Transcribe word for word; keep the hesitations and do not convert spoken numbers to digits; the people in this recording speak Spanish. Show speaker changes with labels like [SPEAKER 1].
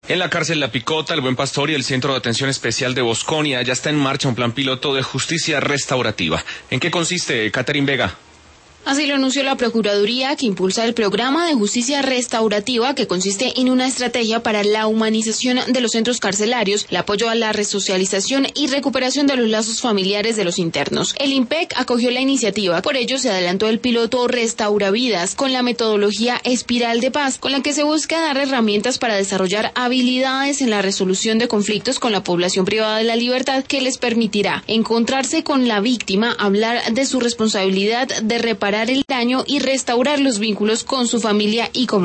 [SPEAKER 1] En la cárcel La Picota, el Buen Pastor y el Centro de Atención Especial de Bosconia ya está en marcha un plan piloto de justicia restaurativa. ¿En qué consiste, Catherine Vega?
[SPEAKER 2] Así lo anunció la Procuraduría, que impulsa el programa de justicia restaurativa, que consiste en una estrategia para la humanización de los centros carcelarios, el apoyo a la resocialización y recuperación de los lazos familiares de los internos. El IMPEC acogió la iniciativa, por ello se adelantó el piloto Restauravidas con la metodología Espiral de Paz, con la que se busca dar herramientas para desarrollar habilidades en la resolución de conflictos con la población privada de la libertad, que les permitirá encontrarse con la víctima, hablar de su responsabilidad de reparar el daño y restaurar los vínculos con su familia y comunidad.